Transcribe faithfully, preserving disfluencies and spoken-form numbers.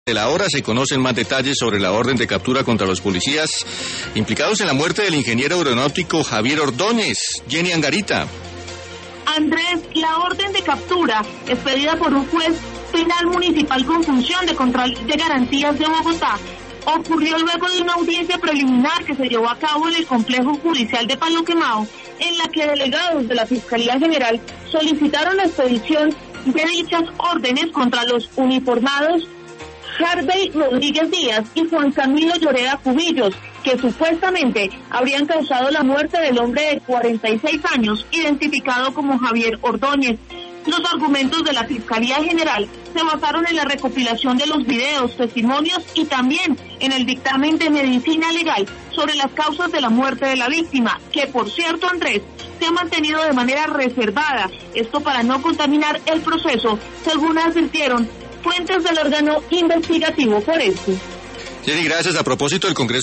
De la hora se conocen más detalles sobre la orden de captura contra los policías implicados en la muerte del ingeniero aeronáutico Javier Ordóñez. Jenny Angarita. Andrés, la orden de captura expedida por un juez penal municipal con función de control de garantías de Bogotá ocurrió luego de una audiencia preliminar que se llevó a cabo en el complejo judicial de Palo Quemado, en la que delegados de la Fiscalía General solicitaron la expedición de dichas órdenes contra los uniformados Harvey Rodríguez Díaz y Juan Camilo Lloreda Cubillos, que supuestamente habrían causado la muerte del hombre de cuarenta y seis años, identificado como Javier Ordóñez. Los argumentos de la Fiscalía General se basaron en la recopilación de los videos, testimonios y también en el dictamen de medicina legal sobre las causas de la muerte de la víctima, que por cierto, Andrés, se ha mantenido de manera reservada, esto para no contaminar el proceso, según advirtieron fuentes del órgano investigativo forense. Jenny, gracias. A propósito del Congreso